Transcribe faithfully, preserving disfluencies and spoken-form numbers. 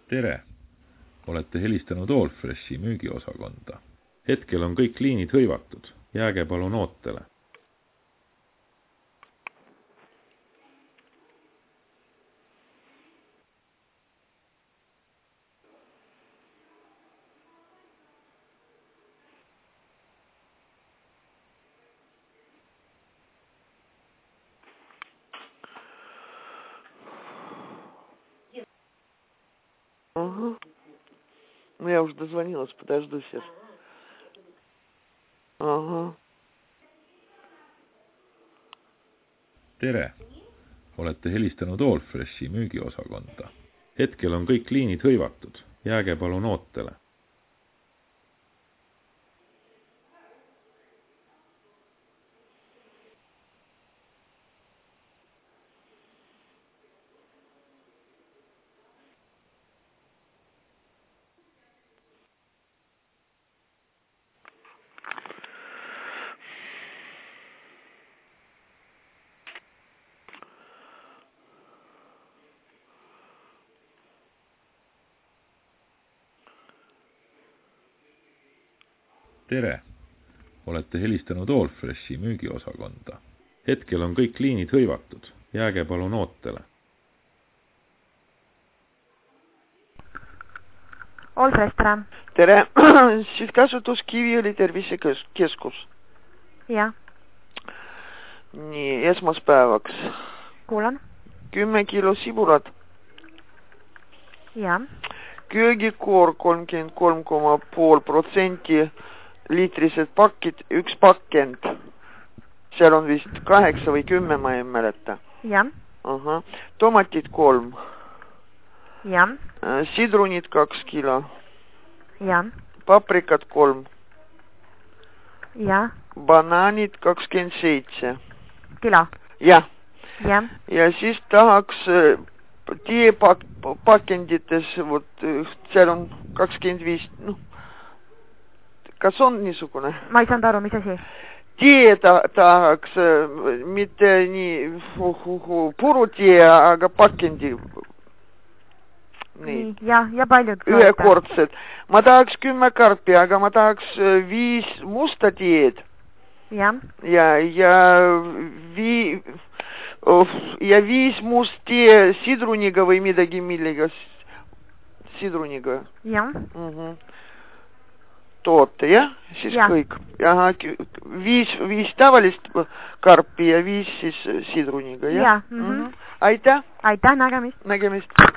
Tere! Olete helistanud Allfreshi müügiosakonda. Hetkel on kõik liinid hõivatud. Jääge palun ootele. Ага. Ну, я уже дозвонилась, подожду сейчас. Ага. Tere! Olete helistanud Allfreshi müügiosakonda. Hetkel on kõik liinid hõivatud. Jääge palun ootele. Tere! Olete helistanud Allfreshi müügiosakonda. Hetkel on kõik liinid hõivatud. Jääge palun ootele. Allfresh, tere! Tere! Sihtasutus Kiviõli tervisekeskus. Jah. Nii, esmaspäevaks. Kuulan. Kümme kilo sibulat. Jah. Köögikoor kolmkümmend kolm koma viis protsenti. Liitrised pakid, üks pakend. Seal on vist kaheksa või kümme, ma ei mäleta. Jah. Aha. Tomatid kolm. Jah. Sidrunid kaks kilo. Jah. Paprikad kolm. Jah. Banaanid kakskümmend seitse. Kilo. Jah. Jah. Ja siis tahaks tie pak pakendites, vot, seal on kakskümmend viis, noh, kas on niisugune? Ma ei saanud aru, mis asi? Tie ta tahaks, mitte nii puru tie, aga pakendi. Nii, jah, ja paljud. Ühekordsed. Ma tahaks kümme karpi, aga ma tahaks viis musta tieed. Jah. Ja, ja, vii, ja viis must tie sidruniga või midagi millega. Sidruniga. Jah. Mhm. Toote, jah? Siis ja. Kõik. Aha, viis, viis tavalist karpi ja viis siis sidruniga, jah? Ja. Mm-hmm. Aitäh! Aitäh, nägemist! Nägemist!